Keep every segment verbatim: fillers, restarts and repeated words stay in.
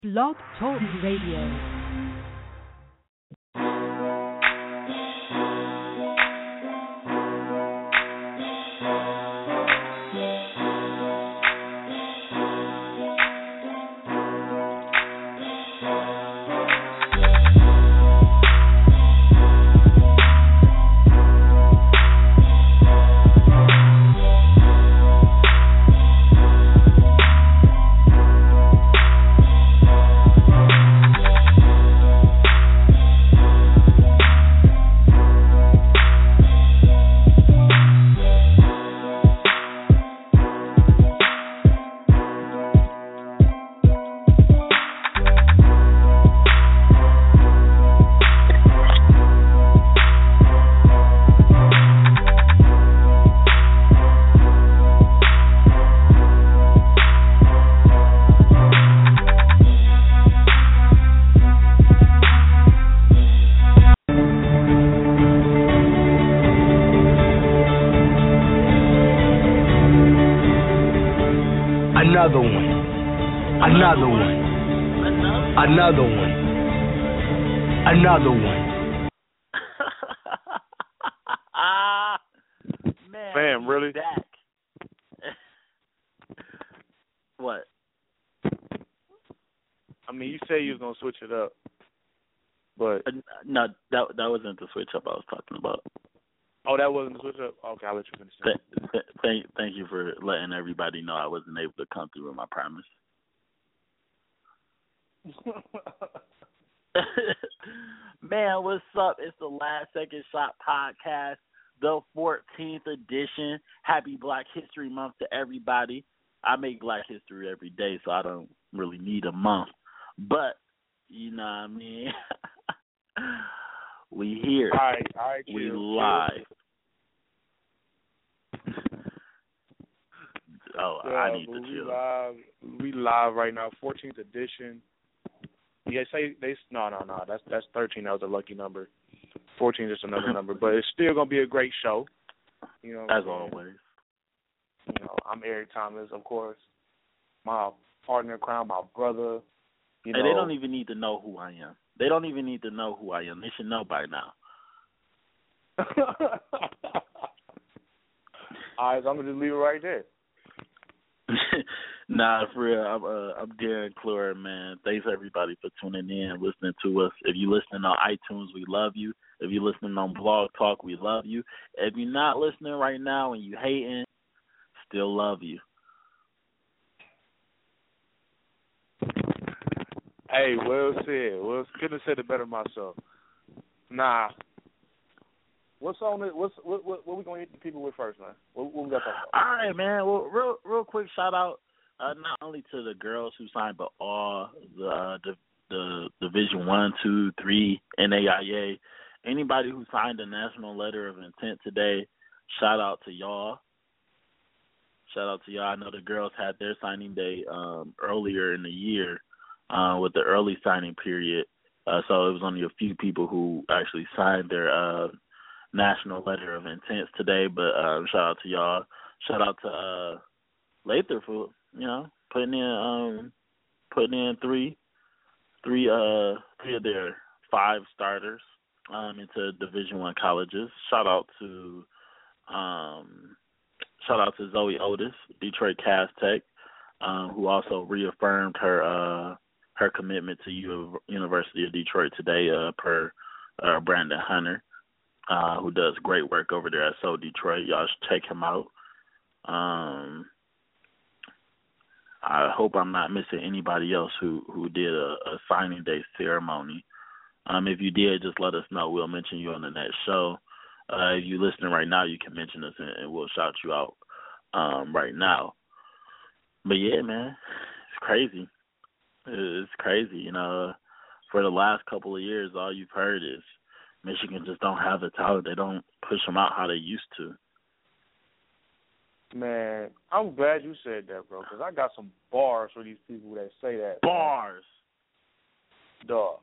Blog Talk Radio. Another one. Another one. Another one. Another one. Man, Fam, really? Back. What? I mean, you say you was gonna switch it up, but Uh, no, that that wasn't the switch up I was talking about. oh, that wasn't the switch up. Okay, I'll let you finish. Th- th- thank thank you for letting everybody know I wasn't able to come through with my promise. Man, what's up? It's the Last Second Shot podcast, the fourteenth edition. Happy Black History Month to everybody. I make Black History every day, so I don't really need a month. But, you know what I mean? We here. All right, all right, We chill, live. Oh, chill. I Yeah, need to but we chill. live. We live right now, fourteenth edition. Yeah, say they no, no, no. That's that's thirteen. That was a lucky number. fourteen is just another number, but it's still gonna be a great show. You know, As what I'm saying? always. You know, I'm Eric Thomas, of course. My partner in crime, my brother. You know, And they don't even need to know who I am. They don't even need to know who I am. They should know by now. All right, so I'm gonna just leave it right there. Nah, for real, I'm, uh, I'm Darren Clore, man. Thanks, everybody, for tuning in, listening to us. If you're listening on iTunes, we love you. If you're listening on Blog Talk, we love you. If you're not listening right now and you hating, still love you. Hey, well said. Well, couldn't have said it better myself. Nah. What's on it? What's what? What, what we gonna hit the people with first, man? What, what we got to talk about? All right, man. Well, real, real quick shout out, uh, not only to the girls who signed, but all the uh, the, the Division One, Two, Three, N A I A. Anybody who signed a national letter of intent today, shout out to y'all. Shout out to y'all. I know the girls had their signing day um, earlier in the year uh, with the early signing period, uh, so it was only a few people who actually signed their uh, national letter of intent today. But um, shout out to y'all. Shout out to uh, Lather for you know putting in um, putting in three three uh three of their five starters um, into Division One colleges. Shout out to um, shout out to Zoe Otis, Detroit Cass Tech, um, who also reaffirmed her uh, her commitment to U- University of Detroit today uh, per uh, Brandon Hunter. Uh, who does great work over there at So Detroit. Y'all should check him out. Um, I hope I'm not missing anybody else who, who did a, a signing day ceremony. Um, if you did, just let us know. We'll mention you on the next show. Uh, if you're listening right now, you can mention us and, and we'll shout you out um, right now. But yeah, man, it's crazy. It's crazy. You know, for the last couple of years, all you've heard is Michigan just don't have the talent. They don't push them out how they used to. Man, I'm glad you said that, bro, because I got some bars for these people that say that. Bars. Dog.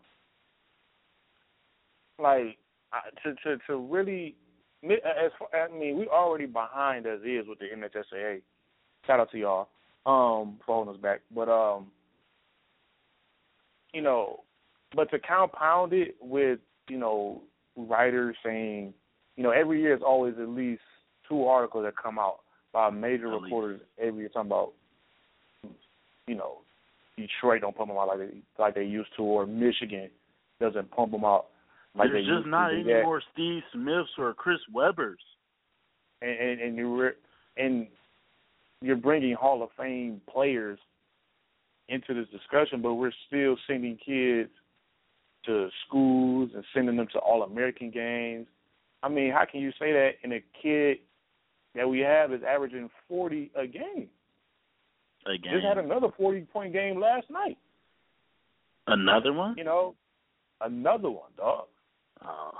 Like, I- to to to really, as far, I mean, we already behind as is with the N H S A A. Shout out to y'all um, for holding us back. But um, you know, but to compound it with, you know, writers saying, you know, every year it's always at least two articles that come out by major At reporters every year talking about, you know, Detroit don't pump them out like they like they used to, or Michigan doesn't pump them out like There's they just used not to. any That, more Steve Smiths or Chris Webbers. and and, and you're and you're bringing Hall of Fame players into this discussion, but we're still sending kids to schools and sending them to All-American games. I mean, how can you say that in a kid that we have is averaging forty a game? A game. Just had another forty-point game last night. Another one? You know, another one, dog. Oh.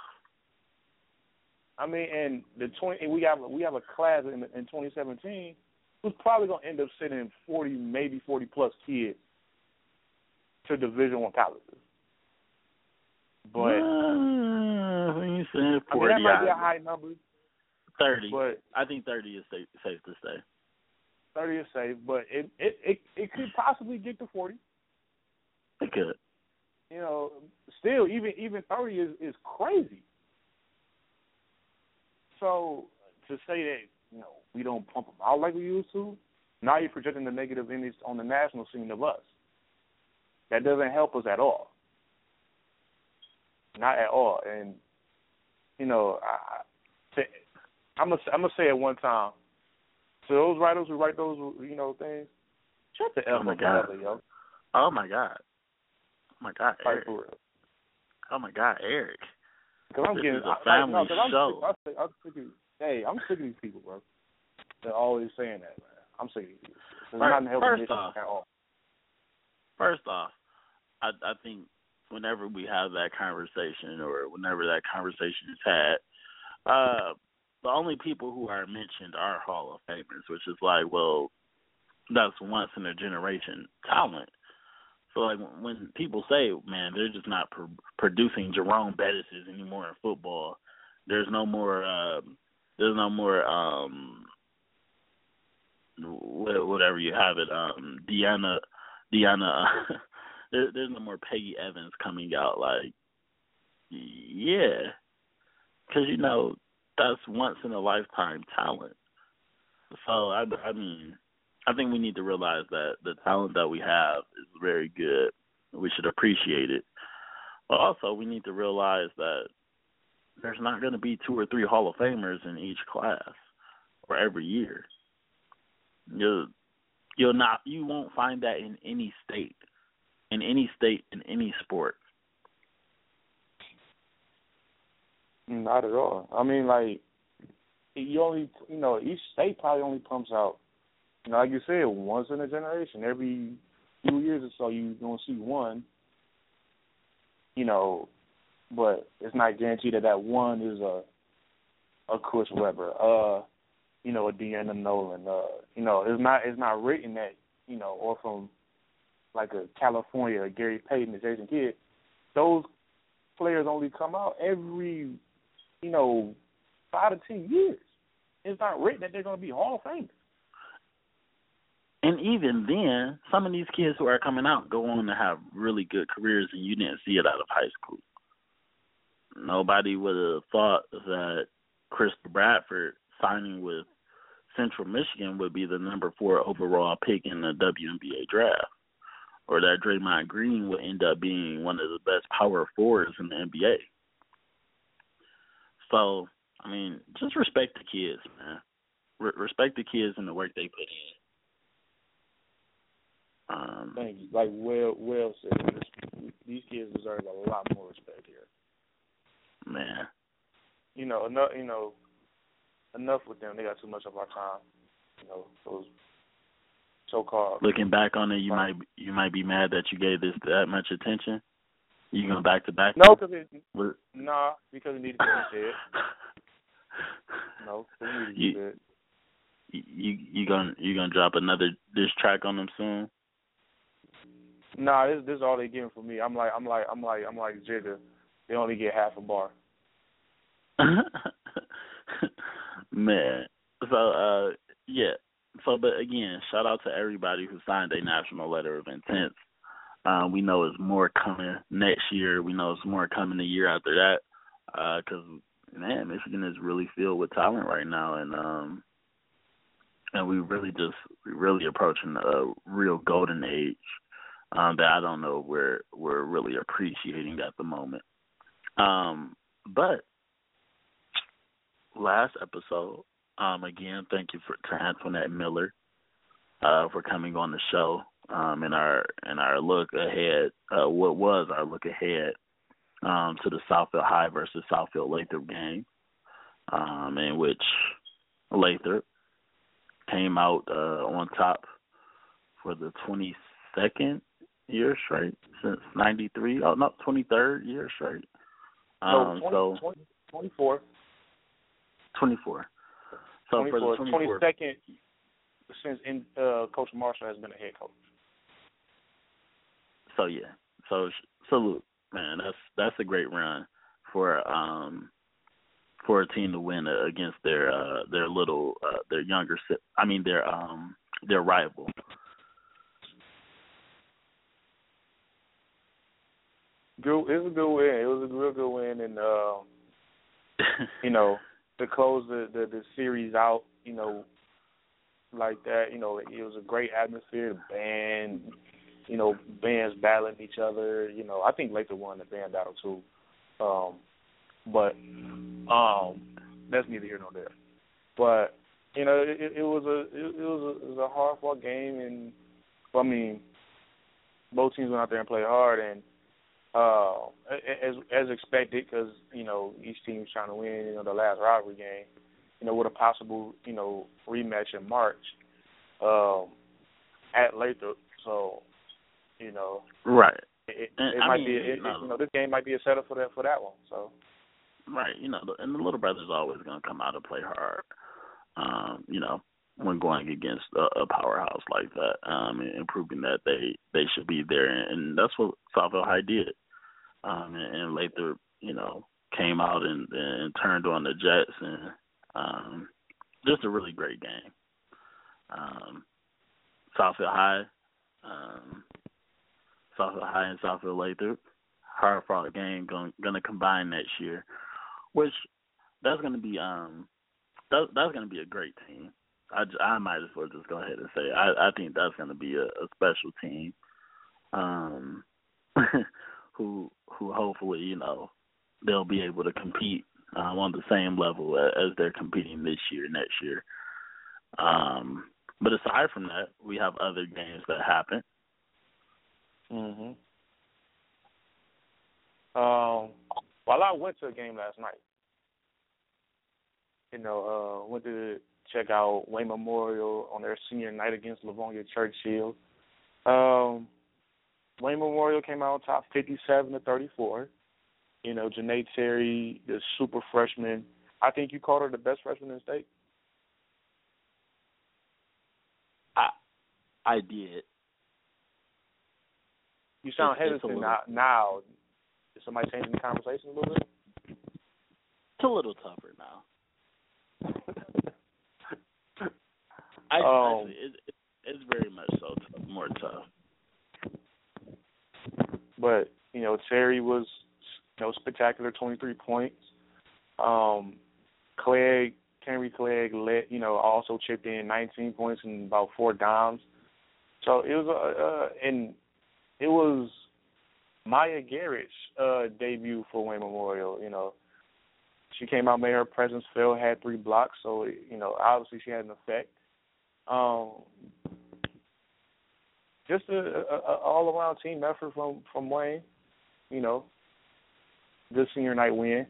I mean, and the twenty we have we have a class in in twenty seventeen who's probably gonna end up sending forty, maybe forty plus kids to Division One colleges. But uh, when you saying forty, I mean, that might be a high number. Thirty, but I think thirty is safe, safe to say. Thirty is safe, but it it it, it could possibly get to forty. It could. You know, still even even thirty is is crazy. So to say that, you know, we don't pump them out like we used to, now you're projecting the negative image on the national scene of us. That doesn't help us at all. Not at all. And, you know, I, to, I'm going I'm to say it one time. To those writers who write those, you know, things, shut the F Oh, my up God. together, yo. Oh, my God. Oh, my God, Fight Eric. for real. Oh, my God, Eric. Cause I'm This getting, is a family I, no, cause I'm show. Sick, I'm, sick, I'm sick of, hey, I'm sick of these people, bro. They're always saying that, man. I'm sick of these people. It's First, not helping first this off, at all. First off, I, I think whenever we have that conversation or whenever that conversation is had, uh, the only people who are mentioned are Hall of Famers, which is like, well, that's once in a generation talent. So like when people say, man, they're just not pr- producing Jerome Bettises anymore in football. There's no more. Uh, there's no more. Um, whatever you have it. Um, Deanna. Deanna. there, there's no more Peggy Evans coming out. Like, yeah, because you know that's once in a lifetime talent. So I, I mean. I think we need to realize that the talent that we have is very good. We should appreciate it. But also, we need to realize that there's not going to be two or three Hall of Famers in each class or every year. You'll, you'll not, you won't find that in any state, in any state, in any sport. Not at all. I mean, like, you only, you know, each state probably only pumps out, you know, like you said, once in a generation. Every few years or so, you're going to see one, you know, but it's not guaranteed that that one is a a Chris Webber, uh, you know, a Deanna Nolan. Uh, you know, it's not it's not written that, you know, or from like a California, a Gary Payton, a Jason Kidd. Those players only come out every, you know, five to ten years. It's not written that they're going to be Hall of Famers. And even then, some of these kids who are coming out go on to have really good careers, and you didn't see it out of high school. Nobody would have thought that Chris Bradford signing with Central Michigan would be the number four overall pick in the W N B A draft, or that Draymond Green would end up being one of the best power forwards in the N B A. So, I mean, just respect the kids, man. Re- respect the kids and the work they put in. Um, Thank you. Like well, well said. These kids deserve a lot more respect here. Man, you know, enough. You know, enough with them. They got too much of our time. You know, those so-called. Looking back on it, you might you might be mad that you gave this that much attention. You going back to back? No, because it. What? Nah, because it needed to be said. No, it needed to be you, said. You you gonna you gonna drop another diss track on them soon? Nah, this this is all they getting from me. I'm like I'm like I'm like I'm like Jigga. They only get half a bar. Man. So uh yeah. So but again, shout out to everybody who signed a national letter of intent. Uh, we know it's more coming next year. We know it's more coming the year after that. Because uh, man, Michigan is really filled with talent right now, and um, and we really just we really approaching a real golden age um, that I don't know we're we're really appreciating at the moment. Um, but last episode, um, again, thank you for to Antoinette Miller uh, for coming on the show. Um, in our in our look ahead, uh, what was our look ahead um, to the Southfield High versus Southfield Lathrop game, um, in which Lathrop came out uh, on top for the twenty-second year straight since ninety-three. Oh, no, twenty-third year straight. Um, no, twenty, so twenty, twenty-four. twenty-four. So twenty-four, for the twenty-four, twenty-second since in, uh, Coach Marshall has been a head coach. So yeah, so salute, man. That's that's a great run for um for a team to win against their uh, their little uh, their younger I mean their um their rival. Good, it was a good win. It was a real good win, and uh, you know, to close the, the the series out, you know, like that, you know, it was a great atmosphere. The band. You know, bands battling each other. You know, I think Lathrop won the band battle too. Um, but um, that's neither here nor there. But you know, it, it was a it, it was a it was a hard fought game, and I mean, both teams went out there and played hard, and uh, as as expected, because you know each team was trying to win. You know, the last rivalry game. You know, with a possible you know rematch in March um, at Lathrop. So. You know, right? It, it might mean, be, it, no, you know, this game might be a setup for that for that one. So, right, you know, and the little brother's always going to come out and play hard. Um, you know, when going against a, a powerhouse like that, um, and, and proving that they they should be there, and, and that's what Southfield High did. Um, and, and Lathrop, you know, came out and, and turned on the Jets, and um, just a really great game. Um, Southfield High. Um, Southfield High and Southfield Lathrop, hard fought game going to combine next year, which that's going to be um that, that's going to be a great team. I, I might as well just go ahead and say I, I think that's going to be a, a special team, um, who who hopefully you know they'll be able to compete um, on the same level as they're competing this year, next year. Um, but aside from that, we have other games that happen. Mhm. Um. Well, I went to a game last night. You know, uh, went to check out Wayne Memorial on their senior night against Livonia Churchill. Um, Wayne Memorial came out on top, fifty-seven to thirty-four. You know, Janae Terry, the super freshman. I think you called her the best freshman in the state. I I did. You sound it's, hesitant it's now, now. Is somebody changing the conversation a little bit? It's a little tougher now. I, um, actually, it, it, it's very much so tough, more tough. But, you know, Terry was, you know, spectacular, twenty-three points. Um, Clegg, Henry Clegg, let, you know, also chipped in nineteen points and about four dimes. So it was a, uh, and it was Maya Garrett's uh, debut for Wayne Memorial. You know, she came out, made her presence felt, had three blocks. So, you know, obviously she had an effect. Um, just a, a, a all-around team effort from, from Wayne. You know, good senior night win.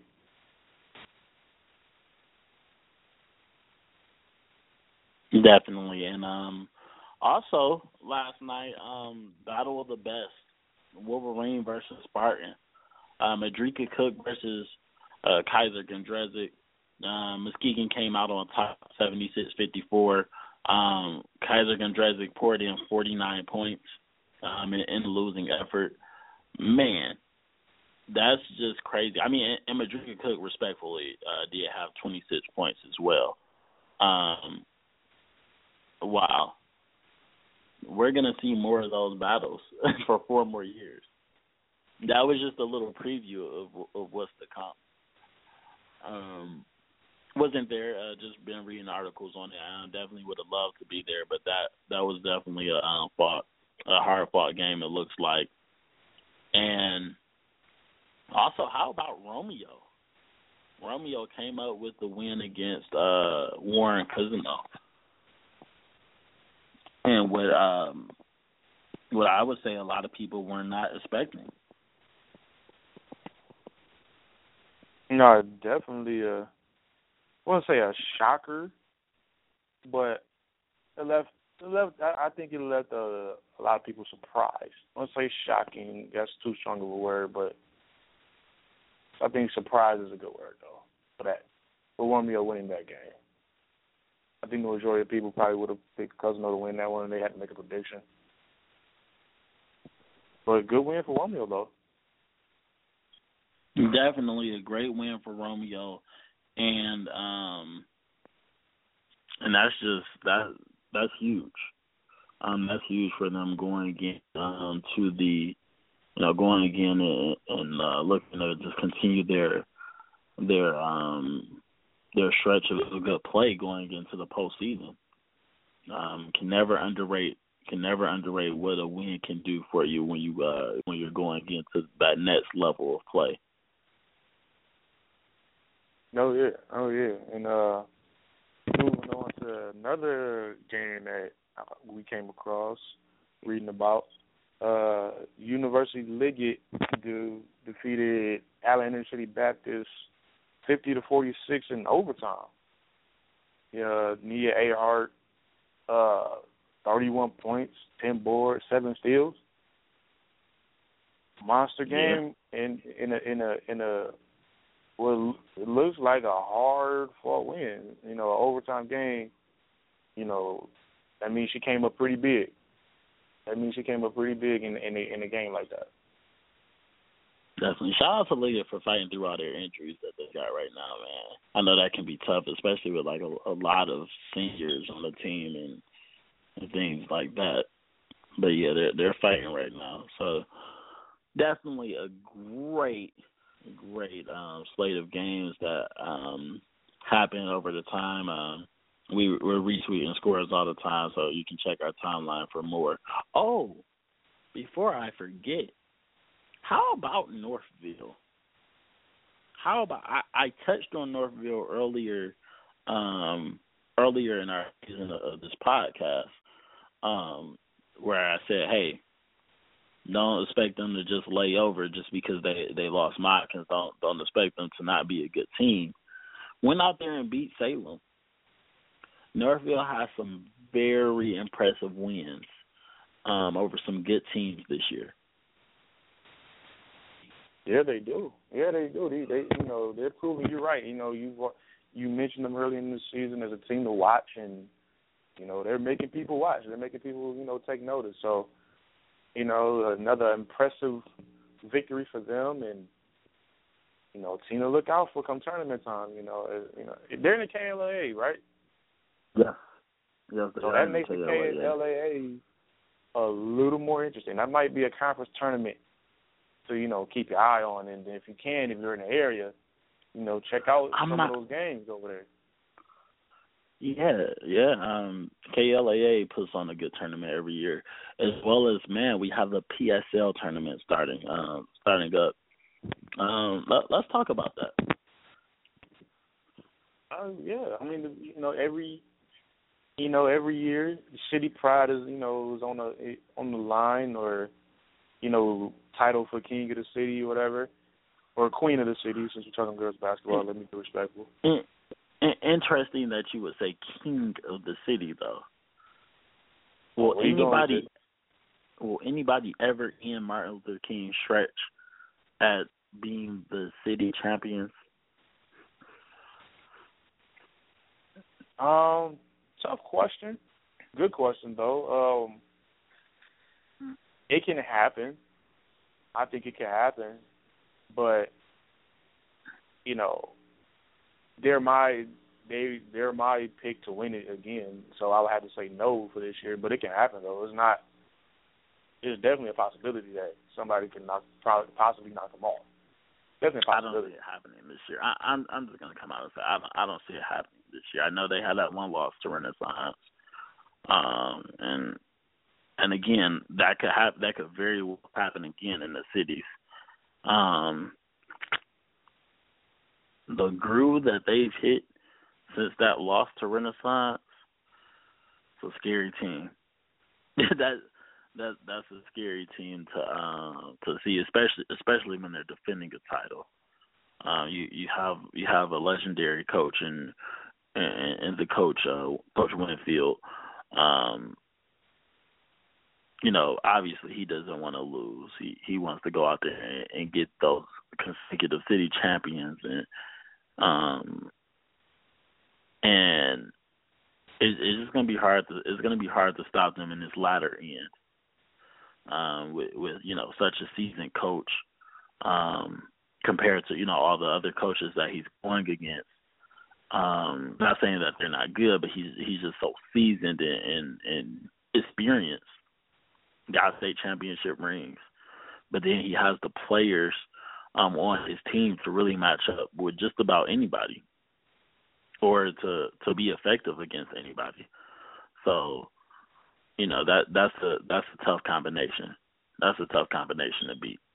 Definitely. And um, also, last night, um, Battle of the Best, Wolverine versus Spartan. Uh, Madrika Cook versus uh, Kaiser Gondrezick. Uh, Muskegon came out on top, seventy-six fifty-four. Um, Kaiser Gondrezick poured in forty-nine points um, in, in the losing effort. Man, that's just crazy. I mean, and Madrika Cook, respectfully, uh, did have twenty-six points as well. Um, wow. we're gonna see more of those battles for four more years. That was just a little preview of of what's to come. Um, wasn't there? Uh, just been reading articles on it. I definitely would have loved to be there, but that that was definitely a um, fought, a hard fought game. It looks like. And also, how about Romeo? Romeo came up with the win against uh, Warren Cousineau. And what um, what I would say a lot of people were not expecting. No, definitely a, I wouldn't say a shocker, but it left, it left I, I think it left a, a lot of people surprised. I wouldn't say shocking, that's too strong of a word, but I think surprise is a good word, though, for that, for Romeo winning that game. I think the majority of people probably would have picked Cousineau to win that one, and they had to make a prediction. But a good win for Romeo, though. Definitely a great win for Romeo, and um, and that's just that that's huge. Um, that's huge for them going again um, to the, you know, going again and, and uh, looking to just continue their their um their stretch of good play going into the postseason. Um, can never underrate can never underrate what a win can do for you when you uh, when you're going into that next level of play. Oh yeah, oh yeah, and uh, moving on to another game that we came across, reading about, uh, University Liggett de- defeated Allen Intercity Baptist fifty to forty-six in overtime. Yeah, Nia Ahart, uh, thirty-one points, ten boards, seven steals. Monster game yeah. in in a in a in a well, it looks like a hard-fought win. You know, an overtime game, you know, that means she came up pretty big. That means she came up pretty big in in a, in a game like that. Definitely. Shout out to Liggett for fighting through all their injuries that they got right now, man. I know that can be tough, especially with, like, a, a lot of seniors on the team and, and things like that. But, yeah, they're, they're fighting right now. So, definitely a great – great um, slate of games that um, happened over the time. Um, we, we're retweeting scores all the time, so you can check our timeline for more. Oh, before I forget, how about Northville? How about I, I touched on Northville earlier, um, earlier in our season of this podcast, um, where I said, hey, don't expect them to just lay over just because they, they lost Modkins. Don't don't expect them to not be a good team. Went out there and beat Salem. Northville has some very impressive wins um, over some good teams this year. Yeah, they do. Yeah, they do. They, they you know, they're proving you're right. You know, you you mentioned them early in the season as a team to watch, and you know they're making people watch. They're making people you know take notice. So. You know, another impressive victory for them, and you know, team to look out for come tournament time. You know, uh, you know, they're in the K L A A, right? Yeah. Yeah. So that makes the K L A A a little more interesting. That might be a conference tournament to you know keep your eye on, and if you can, if you're in the area, you know, check out I'm some not... of those games over there. Yeah, yeah. Um, K L A A puts on a good tournament every year, as well as man, we have the P S L tournament starting, um, starting up. Um, let, let's talk about that. Uh, yeah, I mean, you know, every, you know, every year, the city pride is, you know, is on the on the line, or, you know, title for king of the city, or whatever, or queen of the city. Since we're talking girls basketball, mm. let me be respectful. Mm. Interesting that you would say king of the city, though. Will oh, anybody will anybody ever end Martin Luther King's stretch at being the city champions? Um, tough question. Good question, though. Um, it can happen. I think it can happen, but you know. They're my they they're my pick to win it again. So I would have to say no for this year, but it can happen though. It's not. It's definitely a possibility that somebody can knock, probably possibly knock them off. Definitely a I don't possibility. see it happening this year. I, I'm I'm just gonna come out and say I don't, I don't see it happening this year. I know they had that one loss to Renaissance, um, and and again that could have that could very well happen again in the cities. Um, the groove that they've hit since that loss to Renaissance, it's a scary team. that that that's a scary team to um, to see, especially especially when they're defending a title. Uh, you you have you have a legendary coach and and, and the coach uh, Coach Winfield. Um, you know, obviously he doesn't want to lose. He he wants to go out there and, and get those consecutive city champions and um and it, it's just gonna be hard to it's gonna be hard to stop them in this latter end. Um, with with you know such a seasoned coach. Um, compared to, you know, all the other coaches that he's going against. Um, not saying that they're not good, but he's he's just so seasoned and, and, and experienced. Got state championship rings. But then he has the players um, on his team to really match up with just about anybody or to, to be effective against anybody. So, you know, that that's a that's a tough combination. That's a tough combination to beat.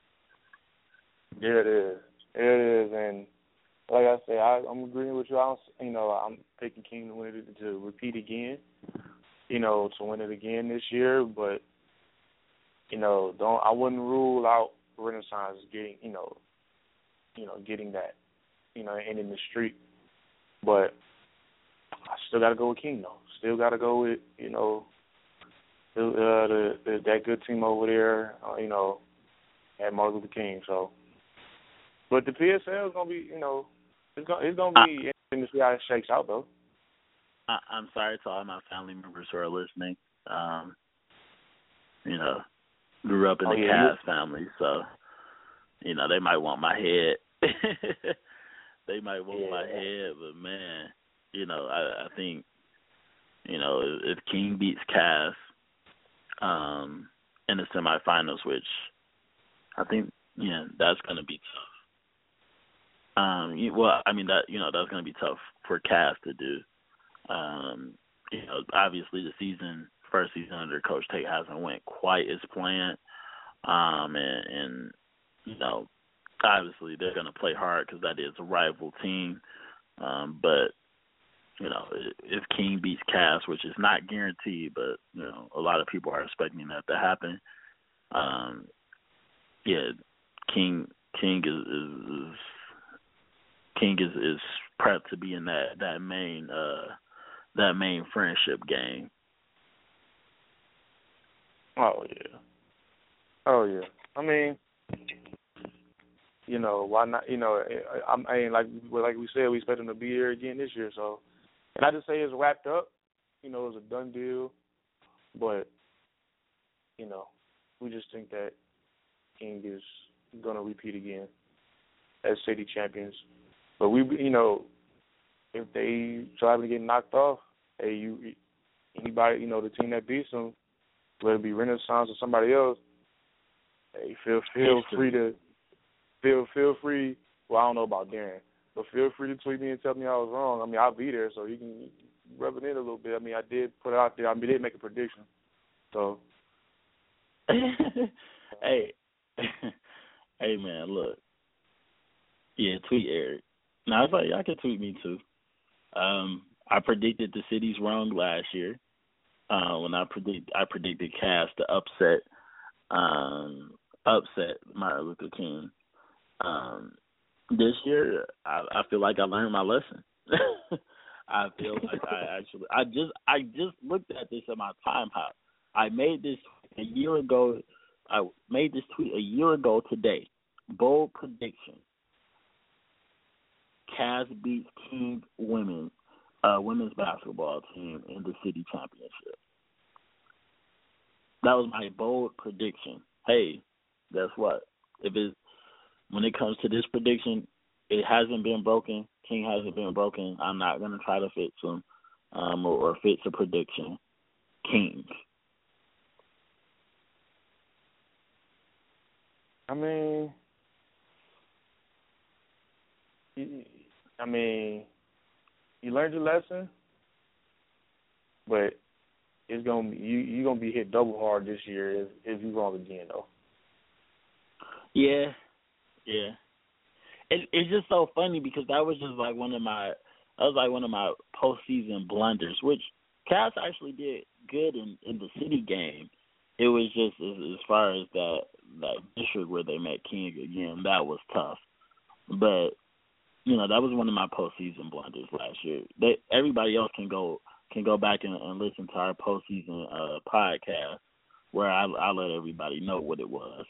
Yeah, it is. It is, and like I said, I, I'm agreeing with you. I don't, you know, I'm picking King to win it to repeat again. You know, to win it again this year, but you know, don't I wouldn't rule out Renaissance getting, you know, you know, getting that, you know, and in the street. But I still got to go with King though. Still got to go with, you know, the, uh, the, the that good team over there. Uh, you know, at Martin Luther King. So. But the P S L is gonna be, you know, it's gonna it's gonna be interesting to see how it shakes out, though. I, I'm sorry to all my family members who are listening. Um, you know, grew up in oh, the yeah, Cass family, so you know they might want my head. They might want yeah. my head, but man, you know, I, I think, you know, if, if King beats Cass um, in the semifinals, which I think, yeah, that's gonna be tough. Um, well, I mean that you know that's going to be tough for Cass to do. Um, you know, obviously the season, first season under Coach Tate hasn't went quite as planned, um, and, and you know, obviously they're going to play hard because that is a rival team. Um, but you know, if King beats Cass, which is not guaranteed, but you know, a lot of people are expecting that to happen. Um, yeah, King King is. is, is King is, is prepped to be in that, that main uh, that main friendship game. Oh yeah, oh yeah. I mean, you know, why not? You know, I, I mean, like like we said, we expect him to be here again this year. So, and I just say it's wrapped up. You know, it's a done deal. But you know, we just think that King is going to repeat again as city champions. But we, you know, if they try to get knocked off, hey, you, anybody, you know, the team that beats them, whether it be Renaissance or somebody else, hey, feel feel free to feel feel free. Well, I don't know about Darren, but feel free to tweet me and tell me I was wrong. I mean, I'll be there, so you can rub it in a little bit. I mean, I did put it out there. I mean, did make a prediction, so. hey, hey, man, look. Yeah, tweet Eric. Now, if I, I can tweet me too. Um, I predicted the cities wrong last year. Uh, when I predict, I predicted Cass to upset, um, upset Martin Luther King. Um, this year, I, I feel like I learned my lesson. I feel like I actually, I just, I just looked at this in my time hop. I made this a year ago. I made this tweet a year ago today. Bold prediction. Cass beats King women, uh, women's basketball team in the city championship. That was my bold prediction. Hey, guess what? If it when it comes to this prediction, it hasn't been broken. King hasn't been broken. I'm not gonna try to fix him, um, or, or fix a prediction. King. I mean, I mean, you learned your lesson, but it's gonna be, you you're gonna be hit double hard this year if if you wrong again though. Yeah, yeah. It, it's just so funny because that was just like one of my that was like one of my postseason blunders, which Cavs actually did good in, in the city game. It was just as, as far as that that district where they met King again, that was tough. But you know, that was one of my postseason blunders last year. They, everybody else can go can go back and, and listen to our postseason uh, podcast where I, I let everybody know what it was.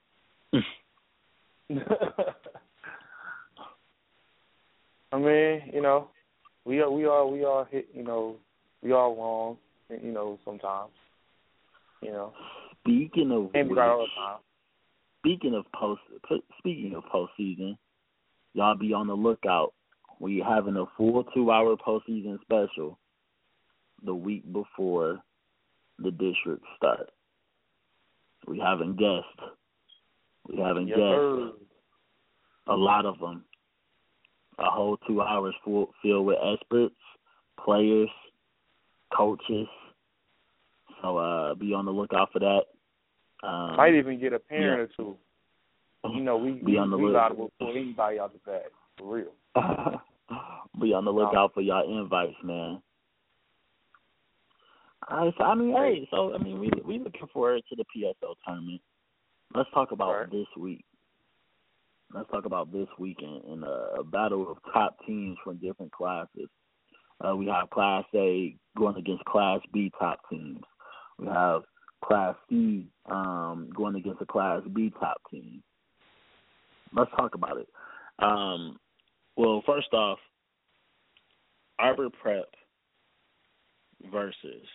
I mean, you know, we are we are we are hit. You know, we are wrong. You know, sometimes. You know. Speaking of and which, all the time. Speaking of post, speaking of postseason, y'all be on the lookout. We having a full two-hour postseason special the week before the district start. We having guests. We having yes, guests. Sir. A lot of them. A whole two hours full, filled with experts, players, coaches. So uh, be on the lookout for that. Um, Might even get a parent yeah. or two. You know, we be we, on the we look- liable for anybody out the bag, for real. Be on the lookout for y'all invites, man. All right, so I mean, hey, so I mean, we we looking forward to the P S L tournament. Let's talk about right. this week. Let's talk about this weekend in a, a battle of top teams from different classes. Uh, we have Class A going against Class B top teams. We have Class C um, going against a Class B top team. Let's talk about it. Um, well, first off, Arbor Prep versus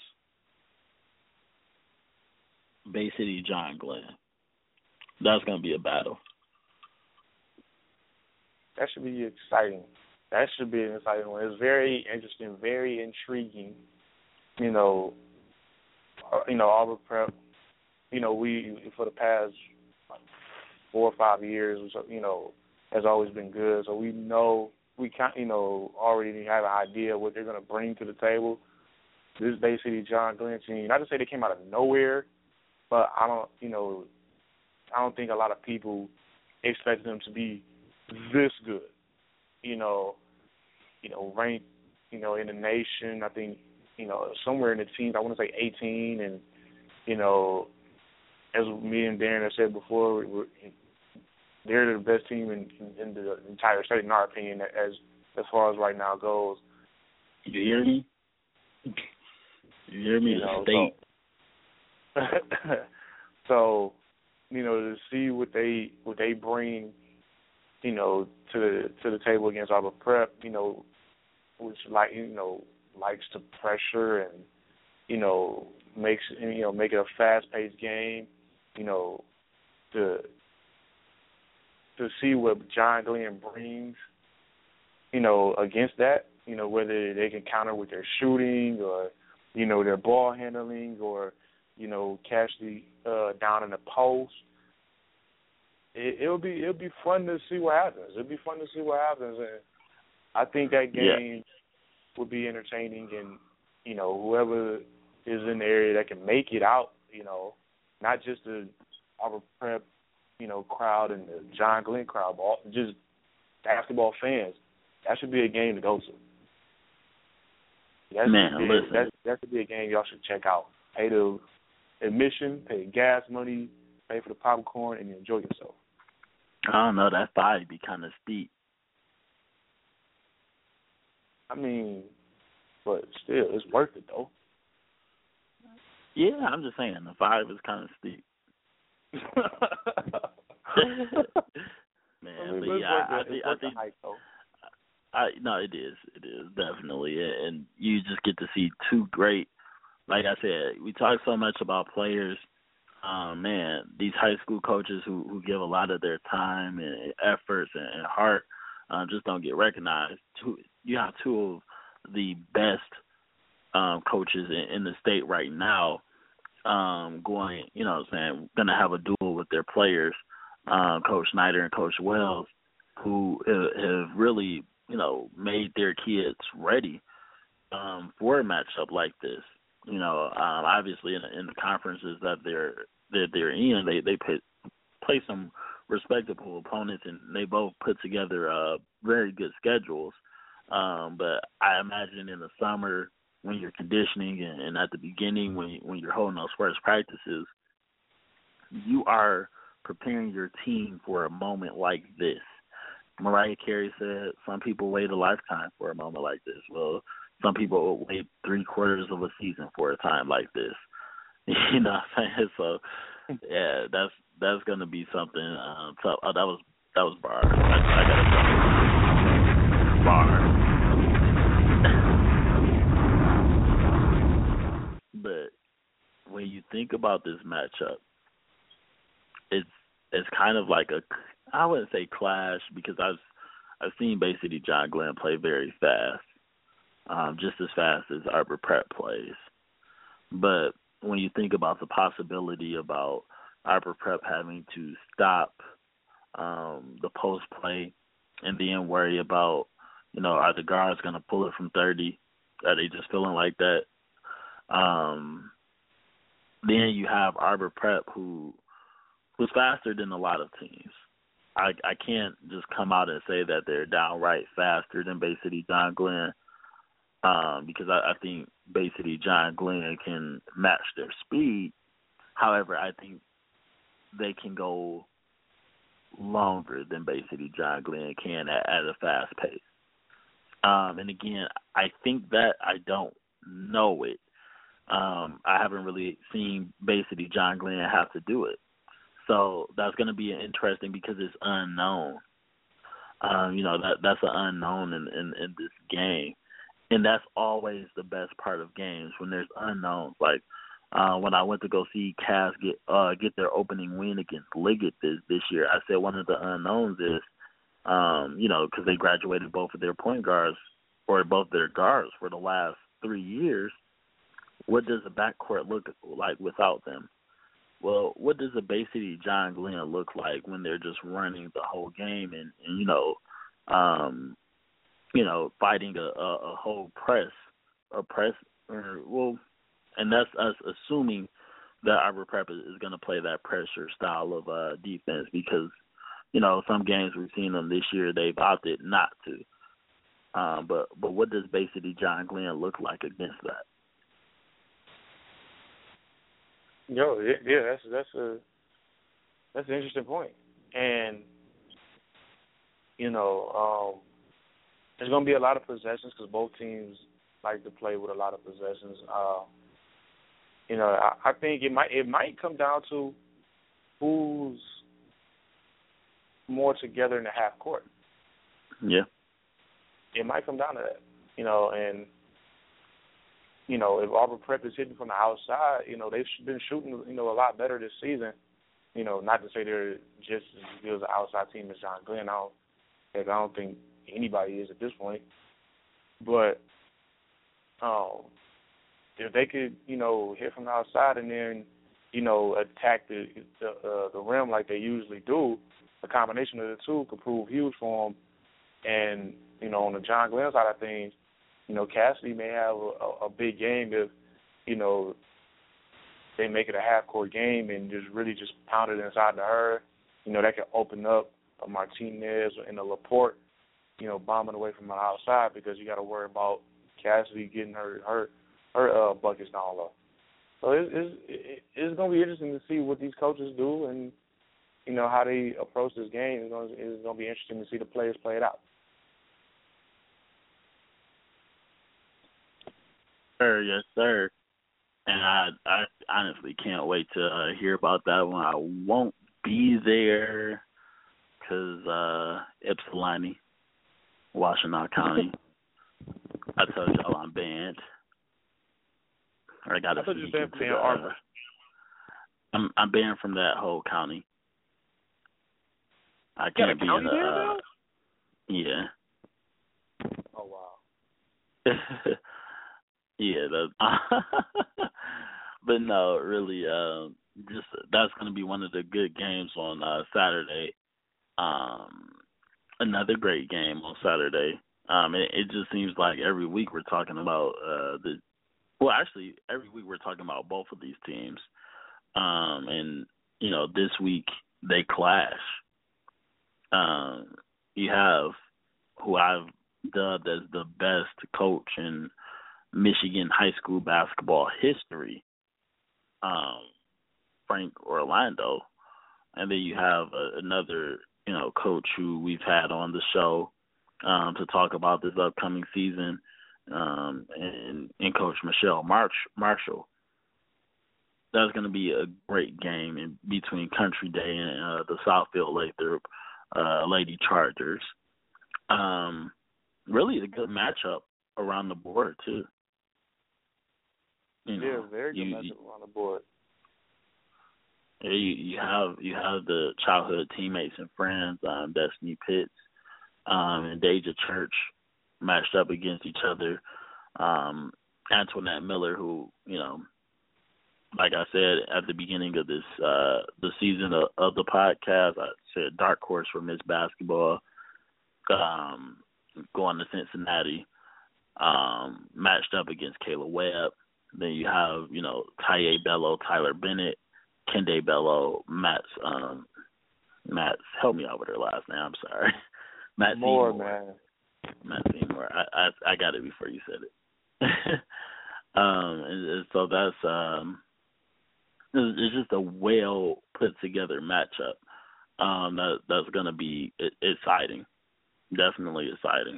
Bay City John Glenn. That's going to be a battle. That should be exciting. That should be an exciting one. It's very interesting, very intriguing. You know, uh, you know, Arbor Prep. You know, we for the past four or five years, you know, has always been good. So we know we can, you know, already have an idea of what they're going to bring to the table. This Bay City John Glenn team. Not to say they came out of nowhere, but I don't, you know, I don't think a lot of people expect them to be this good. You know, you know, ranked, you know, in the nation. I think, you know, somewhere in the teens. I want to say eighteen, and you know, as me and Darren have said before, we're, they're the best team in, in, in the entire state, in our opinion, as as far as right now goes. You hear me? You hear me? You the know, state. So, so, you know, to see what they what they bring, you know, to the to the table against Arbor Prep, you know, which like you know likes to pressure and you know makes you know make it a fast paced game, you know, to to see what John Glenn brings, you know, against that, you know, whether they can counter with their shooting or, you know, their ball handling or, you know, catch the uh, down in the post. It, it'll be it'll be fun to see what happens. It'll be fun to see what happens, and I think that game yeah. will be entertaining. And you know, whoever is in the area that can make it out, you know, not just the Arbor Prep, you know, crowd and the John Glenn crowd, but all, just basketball fans. That should be a game to go to. That Man, should be, listen. That, that should be a game y'all should check out. Pay the admission, pay gas money, pay for the popcorn, and enjoy yourself. I don't know. That five would be kind of steep. I mean, but still, it's worth it, though. Yeah, I'm just saying. The five is kind of steep. Man, I mean, but yeah, I, I think, I think hike, though. I no, it is, it is definitely, and you just get to see two great. Like I said, we talk so much about players. Um, man, these high school coaches who, who give a lot of their time and efforts and, and heart uh, just don't get recognized. Two, you have two of the best um, coaches in, in the state right now um, going, you know what I'm saying, going to have a duel with their players, um, Coach Snyder and Coach Wells, who have really, you know, made their kids ready um, for a matchup like this. You know, um, obviously in, in the conferences that they're that they're in, they they put, play some respectable opponents, and they both put together uh, very good schedules. Um, but I imagine in the summer, when you're conditioning, and, and at the beginning when when you're holding those first practices, you are preparing your team for a moment like this. Mariah Carey said, "Some people wait a lifetime for a moment like this." Well, some people wait three quarters of a season for a time like this. You know what I'm saying? So, yeah, that's that's gonna be something um, tough. Oh, that was that was bar. I, I gotta bar. But when you think about this matchup, it's it's kind of like a, I wouldn't say clash, because I've I've seen Bay City John Glenn play very fast. Um, just as fast as Arbor Prep plays. But when you think about the possibility about Arbor Prep having to stop um, the post play and then worry about, you know, are the guards going to pull it from thirty? Are they just feeling like that? Um, then you have Arbor Prep, who who's faster than a lot of teams. I, I can't just come out and say that they're downright faster than Bay City John Glenn. Um, because I, I think Bay City John Glenn can match their speed. However, I think they can go longer than Bay City John Glenn can at, at a fast pace. Um, and again, I think that I don't know it. Um, I haven't really seen Bay City John Glenn have to do it. So that's going to be interesting because it's unknown. Um, you know, that that's an unknown in, in, in this game. And that's always the best part of games, when there's unknowns. Like uh, when I went to go see Cavs get uh, get their opening win against Liggett this, this year, I said one of the unknowns is, um, you know, because they graduated both of their point guards, or both their guards for the last three years, what does the backcourt look like without them? Well, what does a Bay City John Glenn look like when they're just running the whole game and, and you know, um, you know, fighting a, a, a whole press, a press, or, well, and that's us assuming that Arbor Prep is, is going to play that pressure style of uh, defense, because, you know, some games we've seen them this year, they've opted not to. Um, but but what does Bay City John Glenn look like against that? Yo, yeah, that's that's a that's an interesting point, and you know. Um, There's going to be a lot of possessions because both teams like to play with a lot of possessions. Uh, you know, I, I think it might it might come down to who's more together in the half court. Yeah. It might come down to that. You know, and, you know, if Arbor Prep is hitting from the outside, you know, they've been shooting, you know, a lot better this season. You know, not to say they're just as good as an outside team as John Glenn. I don't, I don't think anybody is at this point, but um, if they could, you know, hit from the outside and then, you know, attack the the, uh, the rim like they usually do, a combination of the two could prove huge for them. And you know, on the John Glenn side of things, you know, Cassidy may have a, a big game if, you know, they make it a half court game and just really just pound it inside the her. You know, that could open up a Martinez and a Laporte, you know, bombing away from the outside, because you got to worry about Cassidy getting her her her uh, buckets down low. So it's it's, it's going to be interesting to see what these coaches do, and you know how they approach this game. It's going to, it's going to be interesting to see the players play it out. Sir, yes, sir. And I I honestly can't wait to uh, hear about that one. I won't be there because uh, Ypsilanti, Washtenaw County. I told y'all I'm banned. Or I got to sneak into the, uh, I'm I'm banned from that whole county. I can't be in the. Uh, Yeah. Oh wow. Yeah, that, but no, really, um, just that's going to be one of the good games on uh, Saturday. Um, another great game on Saturday. Um, it, it just seems like every week we're talking about uh, the. Well, actually, every week we're talking about both of these teams, um, and you know, this week they clash. Um, you have who I've dubbed as the best coach in Michigan high school basketball history, um, Frank Orlando, and then you have a, another, you know, coach who we've had on the show um, to talk about this upcoming season, um, and, and Coach Michelle March, Marshall. That's going to be a great game in between Country Day and uh, the Southfield Lathrop uh, Lady Chargers. Um, really a good matchup around the board too. You know, yeah, very good you, matchup around the board. You, you have you have the childhood teammates and friends, um, Destiny Pitts um, and Deja Church matched up against each other. Um, Antoinette Miller, who, you know, like I said at the beginning of this uh, the season of, of the podcast, I said dark horse for Miss Basketball, um, going to Cincinnati, um, matched up against Kayla Webb. Then you have, you know, Taye Bello, Tyler Bennett, Kende Bello, Matt's, um, Matt's, help me out with her last name, I'm sorry. Matt More, Seymour. man. Matt Seymour. I, I, I got it before you said it. um, and, and so that's, um, it's, it's just a well put together matchup. Um, that, that's going to be exciting. Definitely exciting.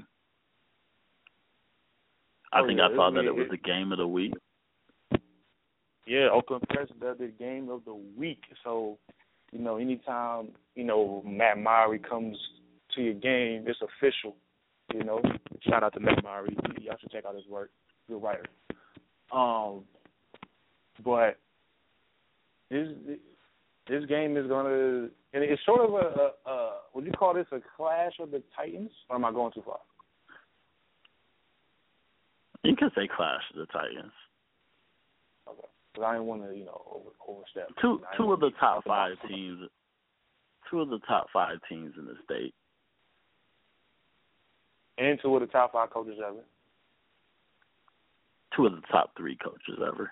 I Oh, think yeah, I saw it, that it, it was the game of the week. Yeah, Oakland Press does the game of the week. So, you know, anytime, you know, Matt Murray comes to your game, it's official. You know, shout out to Matt Murray. Y'all should check out his work. Good writer. Um, but this this game is gonna, and it's sort of a, a, a would you call this a clash of the Titans, or am I going too far? You can say clash of the Titans. Okay. Because I didn't want to, you know, over, overstep. Two two of the top five teams, two of the top five teams in the state, and two of the top five coaches ever. Two of the top three coaches ever.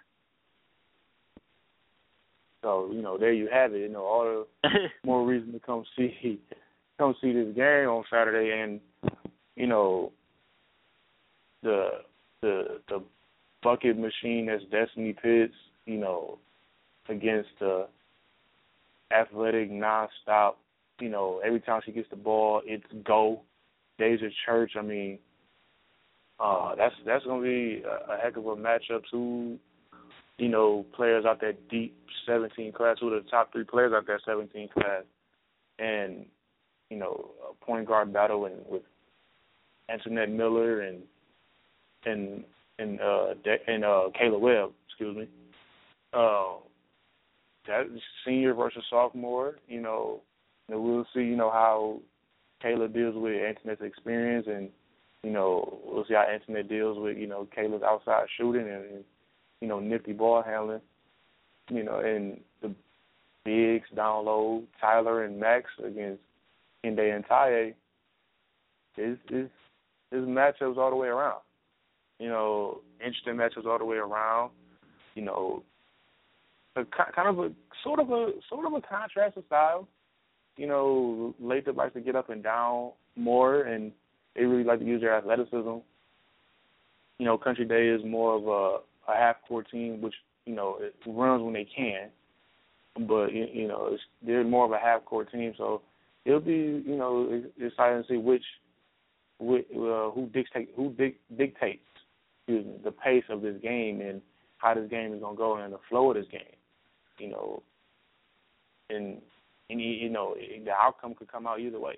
So, you know, there you have it. You know, all the more reason to come see come see this game on Saturday, and you know, the the the bucket machine that's Destiny Pitts, you know, against the athletic, nonstop, you know, every time she gets the ball, it's go. Deja Church, I mean, uh, that's that's gonna be a, a heck of a matchup too. You know, players out that deep seventeen class, who are the top three players out that seventeen class, and you know, a point guard battle and with Antoinette Miller and and and uh De- and uh Kayla Webb, excuse me. Uh, that senior versus sophomore, you know, you know, we'll see, you know, how Kayla deals with Antoinette's experience, and you know, we'll see how Antoinette deals with, you know, Kayla's outside shooting and, and you know, nifty ball handling, you know, and the bigs down low, Tyler and Max against Kende and Taye. Is is is matchups all the way around. You know, interesting matchups all the way around. You know, a, kind of a sort of a sort of a contrast of style. You know, Lathrop likes to get up and down more, and they really like to use their athleticism. You know, Country Day is more of a a half-court team, which, you know, it runs when they can. But, you know, it's, they're more of a half-court team. So it'll be, you know, exciting to see which, which uh, who dictate, who dic- dictates excuse me, the pace of this game and how this game is going to go and the flow of this game. You know, and, and you know, the outcome could come out either way.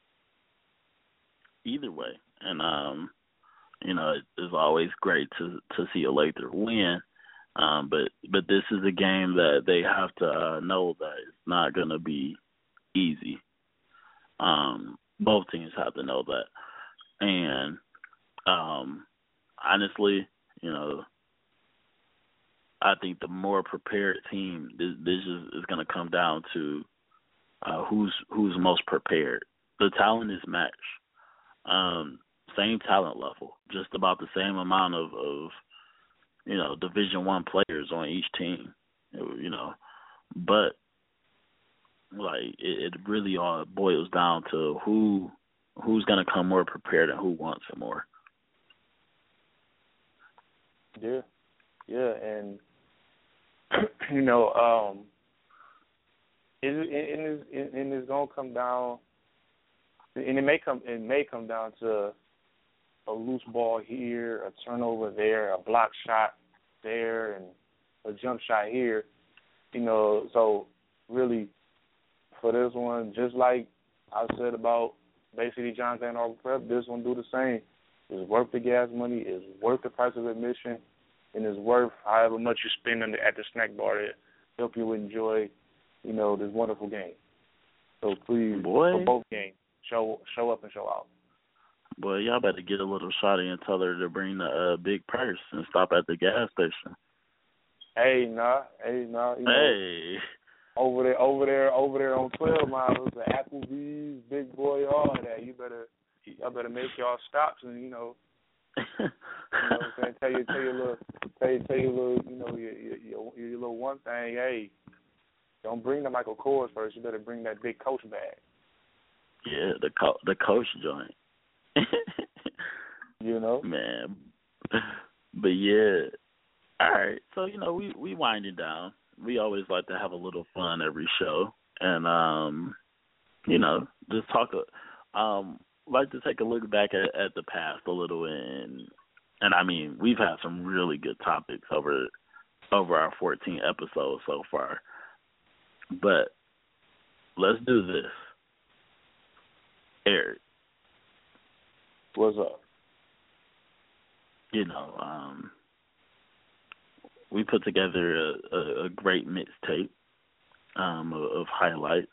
Either way. And, um, you know, it's always great to to see a Lathrop win, um, but but this is a game that they have to uh, know that it's not going to be easy. Um, Both teams have to know that. And um, honestly, you know, I think the more prepared team, this, this is, is going to come down to uh, who's who's most prepared. The talent is matched. Um, same talent level, just about the same amount of, of you know, Division One players on each team, you know. But, like, it, it really all boils down to who who's going to come more prepared and who wants it more. Yeah, yeah, and, you know, um, it, it, it, it, it's going to come down, and it may come it may come down to a loose ball here, a turnover there, a block shot there, and a jump shot here. You know, so really for this one, just like I said about Bay City Giants and Auburn Prep, this one do the same. It's worth the gas money, it's worth the price of admission, and it's worth however much you spend on the, at the snack bar to help you enjoy, you know, this wonderful game. So please, Boy. for both games, show show up and show out. Boy, y'all better get a little shawty and tell her to bring the uh, big purse and stop at the gas station. Hey, nah, hey, nah. You know, hey. Over there, over there, over there on twelve miles, the Applebee's, Big Boy, all of that. You better, y'all better make y'all stops and, you know, you know what I'm saying? Tell you, tell you a little, tell you, tell you a little, you know, your, your, your, your little one thing. Hey, don't bring the Michael Kors first. You better bring that big Coach bag. Yeah, the co- the Coach joint. You know, man. But yeah, all right. So you know, we we winding down. We always like to have a little fun every show, and um, you know, just talk. Um, like to take a look back at, at the past a little, and and I mean, we've had some really good topics over over our fourteen episodes so far. But let's do this, Eric. What's up? You know, um, we put together a, a, a great mixtape um, of, of highlights.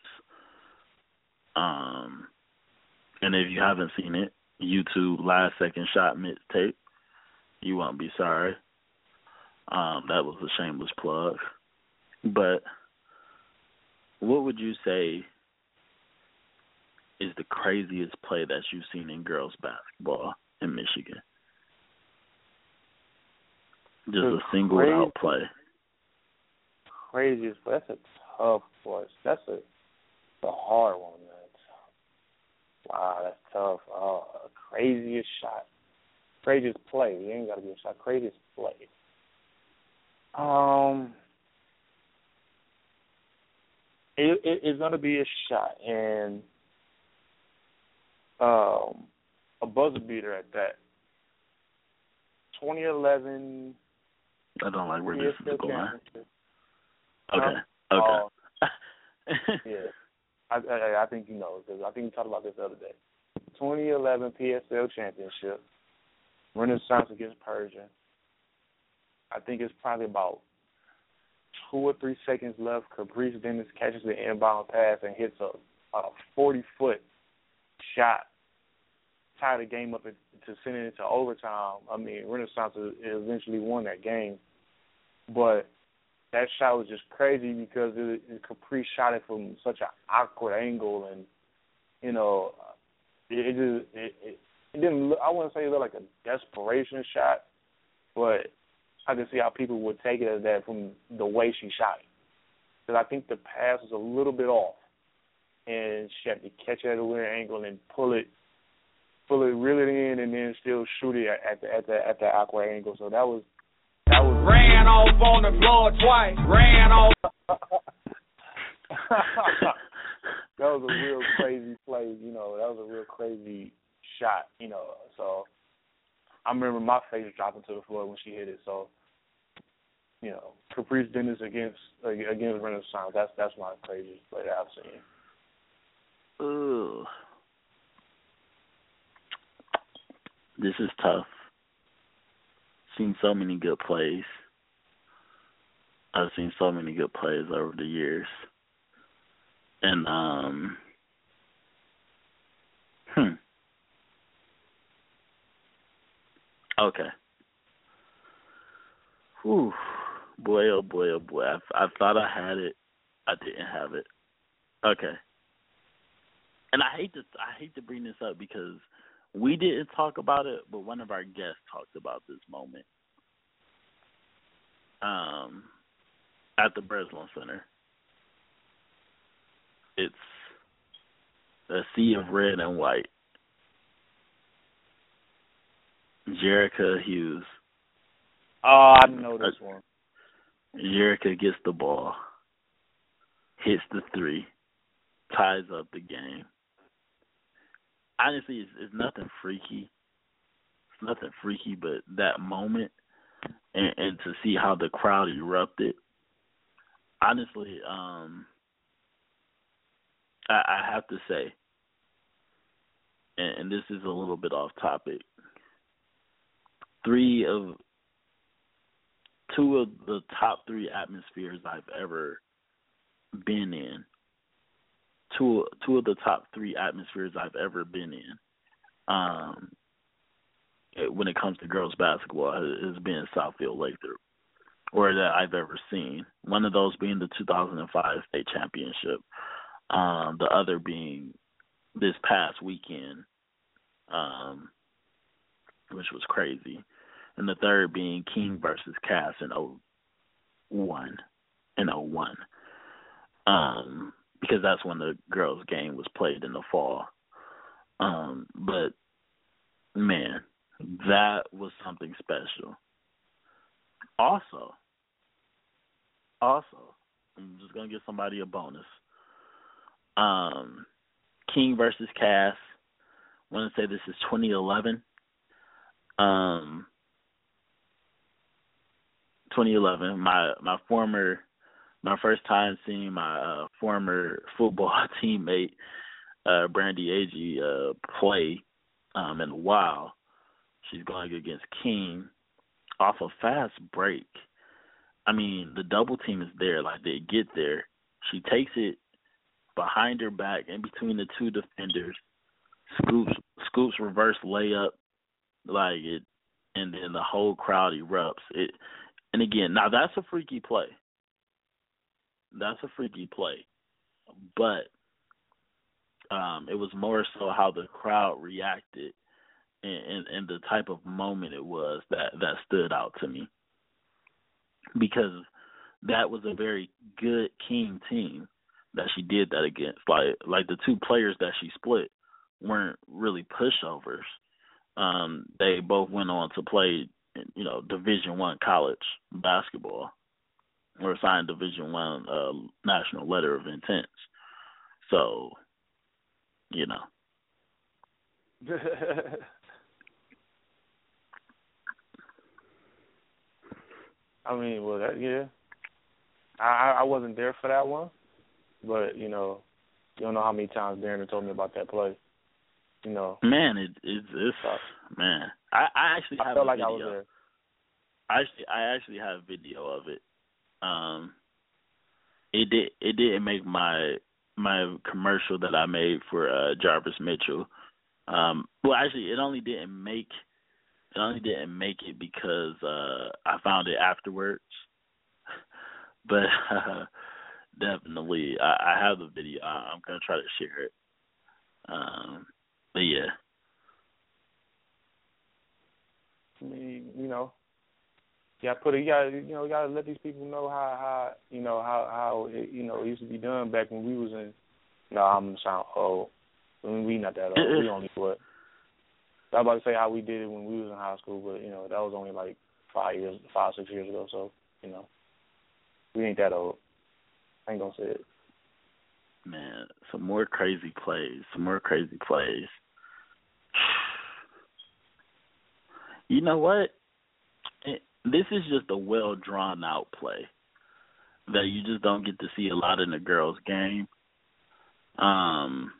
Um, and if you haven't seen it, YouTube Last Second Shot mixtape. You won't be sorry. Um, that was a shameless plug. But what would you say is the craziest play that you've seen in girls basketball in Michigan? Just a single crazy, out play. Craziest, that's a tough one. That's a, a hard one, man. Wow, that's tough. Oh, craziest shot. Craziest play. You ain't got to be a shot. Craziest play. Um, it, it, it's going to be a shot, and um, a buzzer beater at that. twenty eleven I don't like where this is going. Okay. Huh? Okay. Uh, yeah. I, I I think you know, because I think we talked about this the other day. twenty eleven P S L championship, Renaissance against Persian. I think it's probably about two or three seconds left. Caprice Dennis catches the inbound pass and hits a, a forty-foot shot, tie the game up to send it into overtime. I mean, Renaissance eventually won that game, but that shot was just crazy because it, it, Caprice shot it from such an awkward angle, and you know, it, it just it, it, it didn't. Look, I wouldn't say it looked like a desperation shot, but I could see how people would take it as that from the way she shot it. Because I think the pass was a little bit off, and she had to catch it at a weird angle and pull it, pull it, reel it in, and then still shoot it at the at the at the awkward angle. So that was that was ran off on the floor twice. Ran off. That was a real crazy play. You know, that was a real crazy shot. You know, so I remember my face dropping to the floor when she hit it. So, you know, Caprice Dennis against against Renaissance. That's that's my craziest play that I've seen. Ooh. This is tough. Seen so many good plays. I've seen so many good plays over the years. And um Okay. Whew. Boy, oh boy, oh boy. I, I thought I had it. I didn't have it. Okay. And I hate to I hate to bring this up because we didn't talk about it, but one of our guests talked about this moment. Um, at the Breslin Center. It's a sea of red and white. Jerica Hughes. Oh, I know this uh, one. Jerica gets the ball, hits the three, ties up the game. Honestly, it's, it's nothing freaky. It's nothing freaky, but that moment and, and to see how the crowd erupted. Honestly, um, I, I have to say, and, and this is a little bit off topic, three of two of the top three atmospheres I've ever been in. Two two of the top three atmospheres I've ever been in. Um, when it comes to girls basketball, has been Southfield Lathrop, or that I've ever seen. One of those being the two thousand five state championship. Um, the other being this past weekend, um, which was crazy. And the third being King versus Cass in oh one. In oh one. Um, because that's when the girls' game was played in the fall. Um, but, man, that was something special. Also, also, I'm just going to give somebody a bonus. Um, King versus Cass. I want to say this is twenty eleven. Um, twenty eleven. My my former, my first time seeing my uh, former football teammate, uh, Brandy Agee, uh, play um, in a while. She's going against King off a fast break. I mean, the double team is there. Like, they get there. She takes it behind her back, in between the two defenders, scoops, scoops reverse layup, like it, and then the whole crowd erupts. It, and again, now that's a freaky play. That's a freaky play, but um, it was more so how the crowd reacted and, and, and the type of moment it was that, that stood out to me, because that was a very good King team that she did that against. Like like the two players that she split weren't really pushovers. Um, they both went on to play, you know, Division One college basketball, or signed Division One uh, national letter of intent. So, you know. I mean, well, that, yeah. I I wasn't there for that one. But, you know, you don't know how many times Darren told me about that play. You know. Man, it, it's, it's man. I, I actually have I felt a like video. I was there. I actually, I actually have video of it. Um, it did, it didn't make my my commercial that I made for uh, Jarvis Mitchell. Um, well, actually, it only didn't make it only didn't make it because uh, I found it afterwards. But uh, definitely, I, I have the video. I, I'm gonna try to share it. Um, but yeah. I mean, you know, you got put. You got you know, you got to let these people know how how you know how how it, you know it used to be done back when we was in. No, I'm gonna sound old. I mean, we not that old. We only what. I was about to say how we did it when we was in high school, but you know that was only like five years, five six years ago. So you know, we ain't that old. I ain't gonna say it. Man, some more crazy plays. Some more crazy plays. You know what? It, this is just a well drawn out play that you just don't get to see a lot in the girls' game. Um,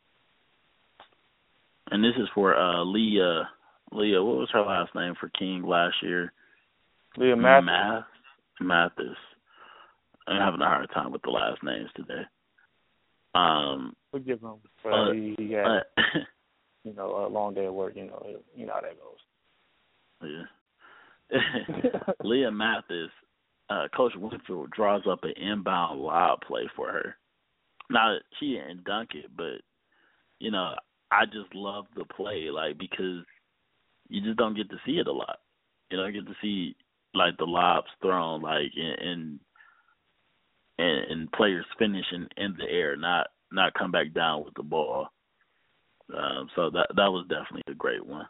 and this is for uh, Leah. Leah, what was her last name for King last year? Leah Mathis. Math, Mathis. I'm having a hard time with the last names today. Um, we give him. But uh, he, he had, uh, you know, a long day of work. You know, you know how that goes. Yeah. Leah Mathis, uh, Coach Winfield draws up an inbound lob play for her. Now, she didn't dunk it, but, you know, I just love the play, like, because you just don't get to see it a lot. You don't get to see, like, the lobs thrown, like, and and, and players finishing in the air, not not come back down with the ball. Um, so that that was definitely a great one.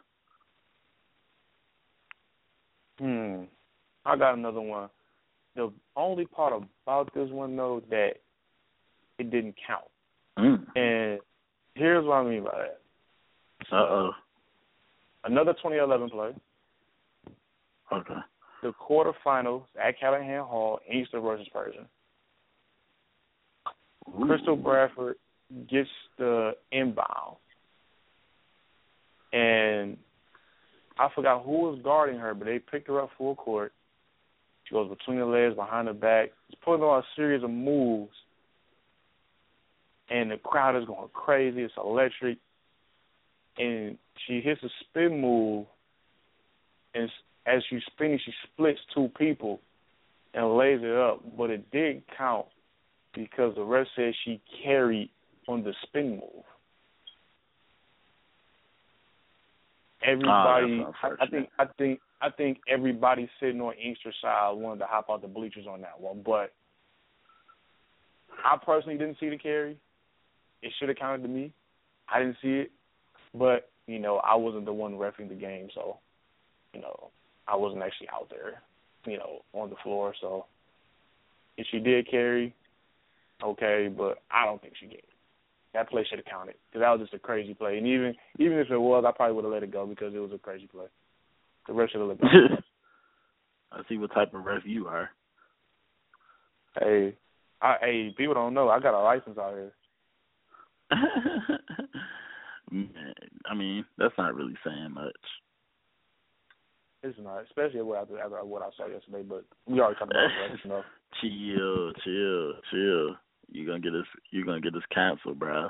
Hmm. I got another one. The only part about this one, though, that it didn't count. Mm. And here's what I mean by that. Uh-oh. Another twenty eleven play. Okay. The quarterfinals at Callahan Hall, Inkster versus Persian. Ooh. Crystal Bradford gets the inbound. And I forgot who was guarding her, but they picked her up full court. She goes between the legs, behind the back. She's putting on a series of moves. And the crowd is going crazy. It's electric. And she hits a spin move. And as she's spinning, she splits two people and lays it up. But it did count because the ref said she carried on the spin move. Everybody, oh, I, I think, I think, I think everybody sitting on Inkster side wanted to hop out the bleachers on that one. But I personally didn't see the carry. It should have counted to me. I didn't see it, but you know, I wasn't the one reffing the game, so you know, I wasn't actually out there, you know, on the floor. So if she did carry, okay, but I don't think she did. That play should have counted because that was just a crazy play. And even even if it was, I probably would have let it go because it was a crazy play. The ref should have let it go. I see what type of ref you are. Hey, I, hey, people don't know. I got a license out here. I mean, that's not really saying much. It's not, especially after, after what I saw yesterday. But we already talked about that, you know. Chill, chill, chill. You gonna get us? You gonna get us canceled, bro?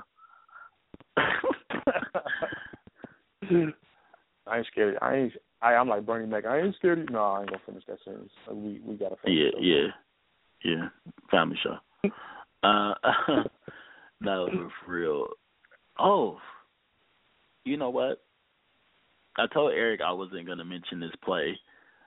I ain't scared. I ain't. I, I'm like Bernie Mac. I ain't scared. Of you. No, I ain't gonna finish that sentence. We we gotta finish. Yeah, show. yeah, yeah. Family show. uh, no, for real. Oh, you know what? I told Eric I wasn't gonna mention this play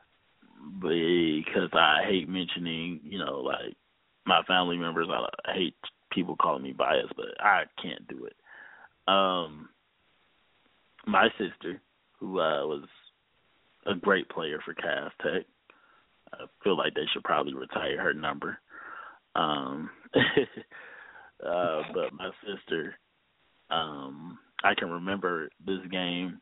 because I hate mentioning, you know, like my family members. I, I hate people calling me biased, but I can't do it. Um, my sister, who uh, was a great player for Cass Tech, I feel like they should probably retire her number. Um, uh, but my sister, um, I can remember this game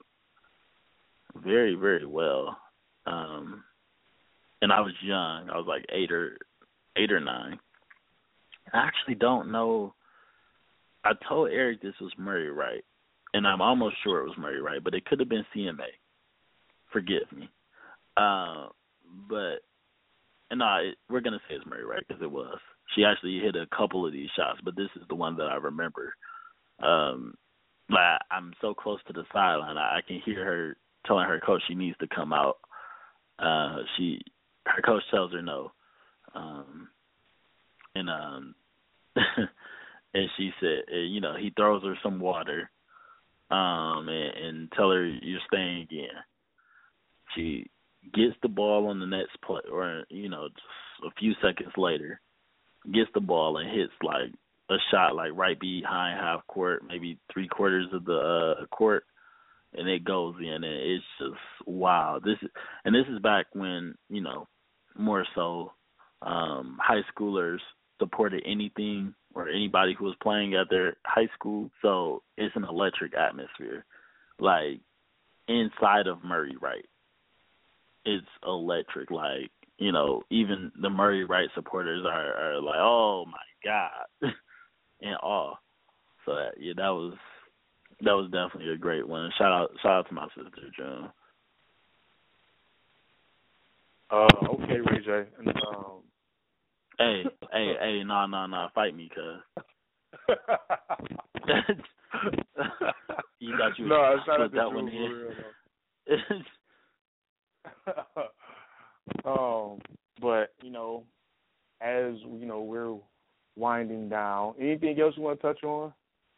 very, very well. Um, and I was young. I was like eight or eight or nine. I actually don't know. I told Eric this was Murray Wright, and I'm almost sure it was Murray Wright, but it could have been C M A. Forgive me. Uh, but, and no, it, we're going to say it's Murray Wright because it was. She actually hit a couple of these shots, but this is the one that I remember. Um, like, I'm so close to the sideline, I, I can hear her telling her coach she needs to come out. Uh, she, her coach tells her no. Um, and um, and she said, you know, he throws her some water um, and, and tell her you're staying again. She gets the ball on the next play, or, you know, just a few seconds later, gets the ball and hits, like, a shot, like, right behind half court, maybe three quarters of the uh, court, and it goes in, and it's just, wow. This is, and this is back when, you know, more so um, high schoolers supported anything or anybody who was playing at their high school, so it's an electric atmosphere. Like, inside of Murray Wright, it's electric. Like, you know, even the Murray Wright supporters are, are like, oh my God, in awe. So yeah, that was that was definitely a great one. Shout out, shout out to my sister, June. Uh, okay, Ray J. And, um, hey, hey, hey, no, no, no, fight me, cuz. You got you. No, shout out to that June one for in. real, though. um, but you know, as you know, we're winding down. Anything else you want to touch on?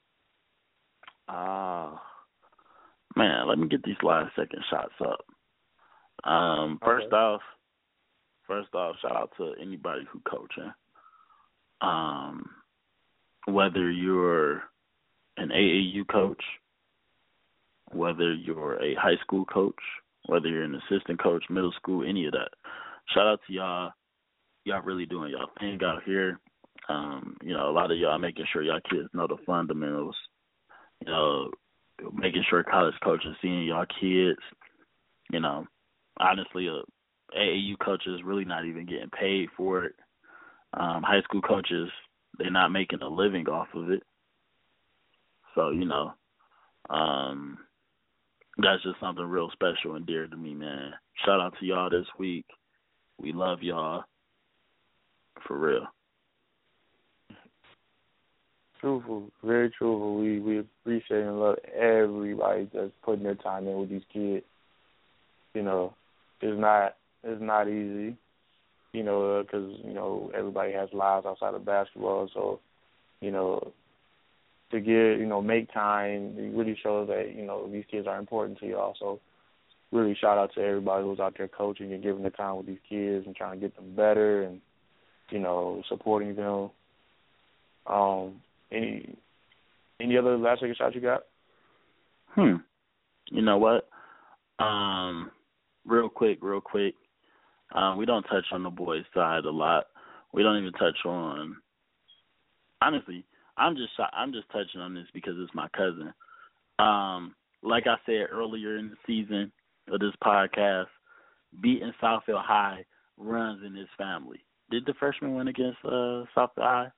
Uh, man, let me get these last second shots up. Um, first okay. off, first off, shout out to anybody who coaching. Um, whether you're an A A U coach, whether you're a high school coach, whether you're an assistant coach, middle school, any of that. Shout out to y'all. Y'all really doing y'all thing out here. Um, you know, a lot of y'all making sure y'all kids know the fundamentals. You know, making sure college coaches seeing y'all kids. You know, honestly, uh, A A U coaches really not even getting paid for it. Um, high school coaches, they're not making a living off of it. So, you know, um, that's just something real special and dear to me, man. Shout out to y'all this week. We love y'all. For real. Truthful, very truthful. We we appreciate and love everybody that's putting their time in with these kids. You know, it's not it's not easy. You know, because you know everybody has lives outside of basketball. So, you know, to get you know make time, it really shows that you know these kids are important to y'all. So, really shout out to everybody who's out there coaching and giving the time with these kids and trying to get them better and you know supporting them. Um. Any any other last second shots you got? Hmm. You know what? Um, real quick, real quick. Um, we don't touch on the boys' side a lot. We don't even touch on. Honestly, I'm just I'm just touching on this because it's my cousin. Um, like I said earlier in the season of this podcast, beating Southfield High runs in his family. Did the freshman win against uh, Southfield High?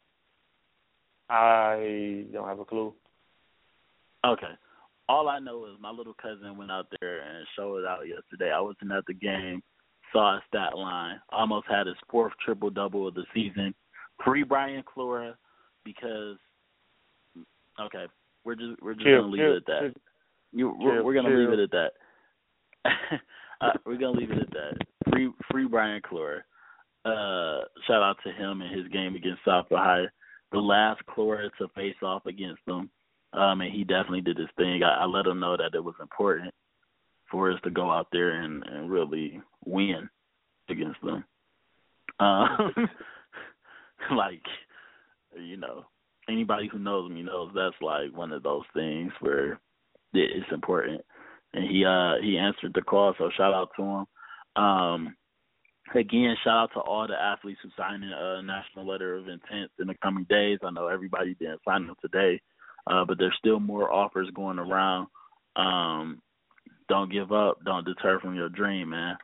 I don't have a clue. Okay. All I know is my little cousin went out there and showed it out yesterday. I wasn't at the game, saw his stat line, almost had his fourth triple-double of the season. Free Brian Clora because, okay, we're just we're just going to leave chill, it at that. Chill, you, we're chill, we're going to leave chill. it at that. uh, we're going to leave it at that. Free, free Brian Clora. Uh, shout out to him and his game against Southfield High. The last Clora to face off against them, um, and he definitely did his thing. I, I let him know that it was important for us to go out there and, and really win against them. Um, like, you know, anybody who knows me knows that's like one of those things where it's important. And he uh, he answered the call, so shout out to him. Um, Again, shout out to all the athletes who signed a national letter of intent in the coming days. I know everybody didn't sign them today, uh, but there's still more offers going around. Um, don't give up. Don't deter from your dream, man.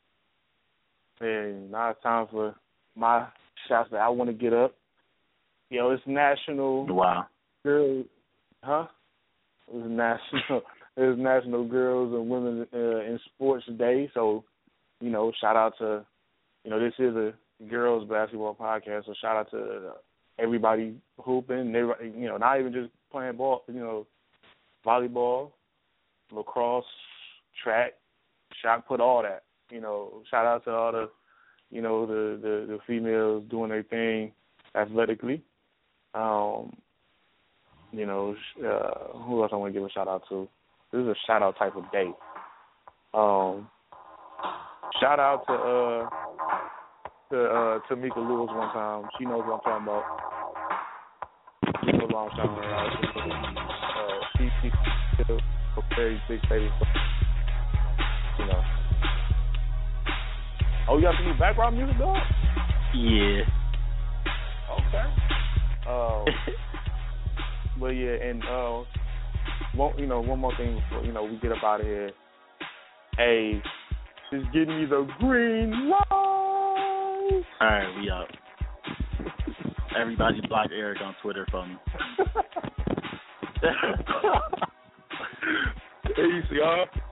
And now it's time for my shots that I want to get up. Yo, it's National Wow. Girl, huh? It's National it's National Girls and Women uh, in Sports Day, so you know, shout out to, you know, this is a girls basketball podcast, so shout out to everybody hooping, everybody, you know, not even just playing ball, you know, volleyball, lacrosse, track, shot put, all that. You know, shout out to all the, you know, the, the, the females doing their thing athletically. Um, you know, uh, who else I want to give a shout out to? This is a shout out type of day. Um, Shout out to uh to uh Tamika Lewis one time. She knows what I'm talking about. She knows what I'm talking about. Uh, she she still a very big baby. You know. Oh, you got some new background music, dog? Yeah. Okay. Uh, but yeah, and uh, one you know one more thing before you know we get up out of here. Hey. Just give me the green light. All right, we out. Everybody block Eric on Twitter for me. Peace, y'all.